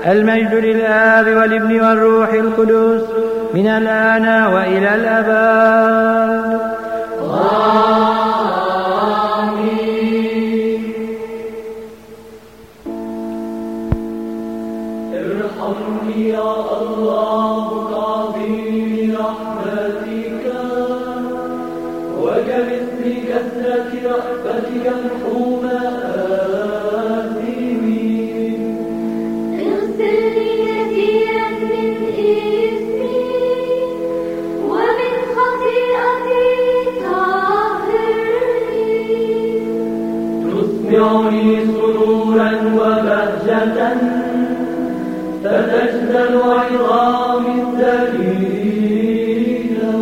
المجد للآب والابن والروح القدس من الآن وإلى الأبد. آمين. ارحمني يا الله بعظيم رحمتك، وكمثل كثرة رأفتك امحو مآثمي. اغسلني كثيرا من إثمي، ومن خطيئتي طهرني. تسمعني سرورا وبهجة، فتجدل عظامي الذليلة.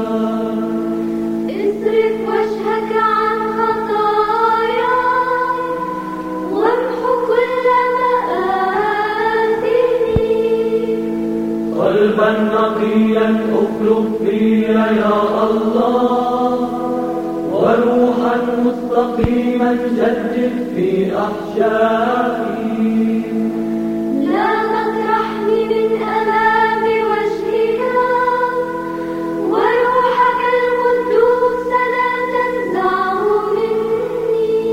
اصرف وجهك عن خطاياي، وامحو كل مآثمي. قلبا نقيا اخلق في يا الله، وروحا مستقيما جدد في أحشائي. لا تطرحني من أمام وجهك، وروحك القدوس لا تنزعه مني.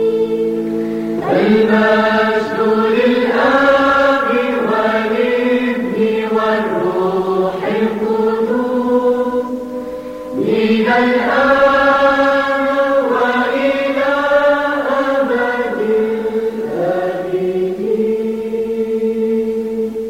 المجد للآب والابن والروح القدوس من الآن وإلى أبد الآبدين.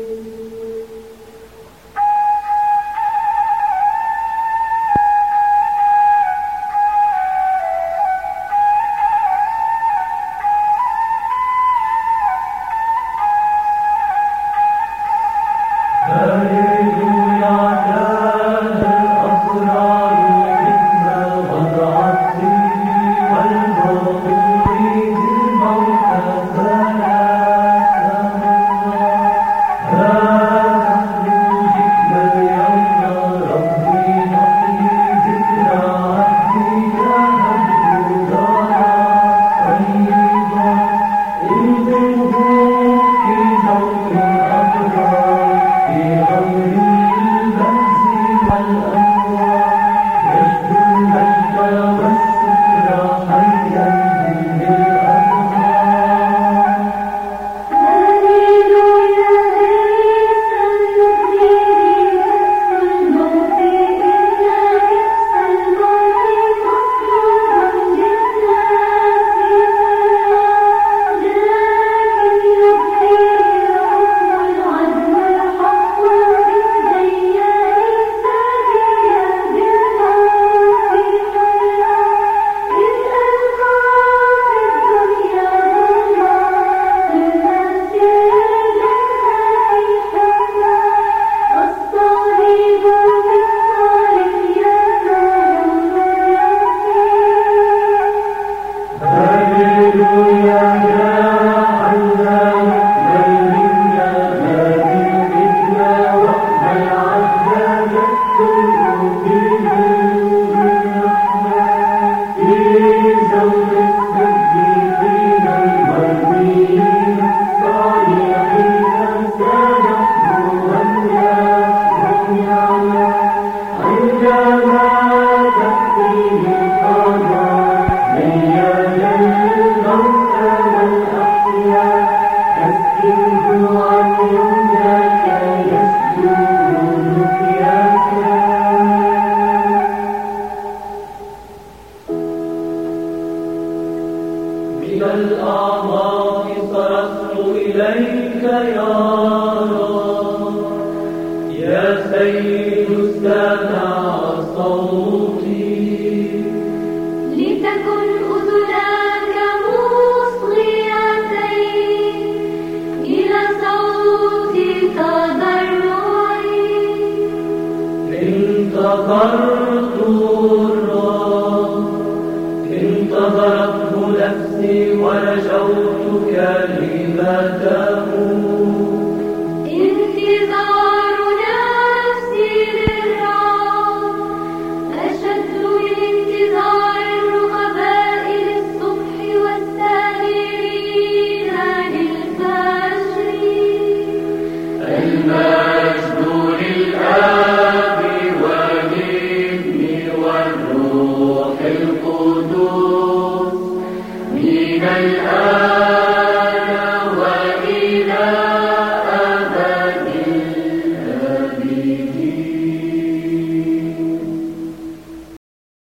هللويا كان الأبرار حكمة وضعتي، والمغفورين الموتى ثلاثة. ها نحن جئنا اليوم ربي نحيي ذكرى عهدك مجدودنا طيبا. انزلوا في ذوق الأبرار في غير البأس والأموال، يجد المجد والسكر حيا بالأبرار. هللويا ليس يبني كأس الموت، إلا كأس الموت مطلوب للناس فلا، لكن يبني حكم العدل الحق في الديان ساريا بالموت حيا. إذ ألقى في الدنيا ظلما، للناس للناس حكما. الصليب بالصالح يسوع يغفر. هللويا يا الله ملكنا هذه الفتنة، واقبل عبدك يكتب فيه الرحمة. في زوج الصديقين المرميين الصالحين سنحن والناس يعلم. عندما تأتيه القضاء ميال الموتى والأحياء، أسكنه عن يمناك يسجد لقياك. من الأعماق صرخت إليك يا رب، يا سيد استمع صوتي. لتكن أذناك مصغيتين إلى صوت تضرعي. انتظرت الرب، انتظرته نفسي ورجوت كلمته. انتظار نفسي للرب أشد من انتظار الرغباء للصبح والسامرين للفجر. من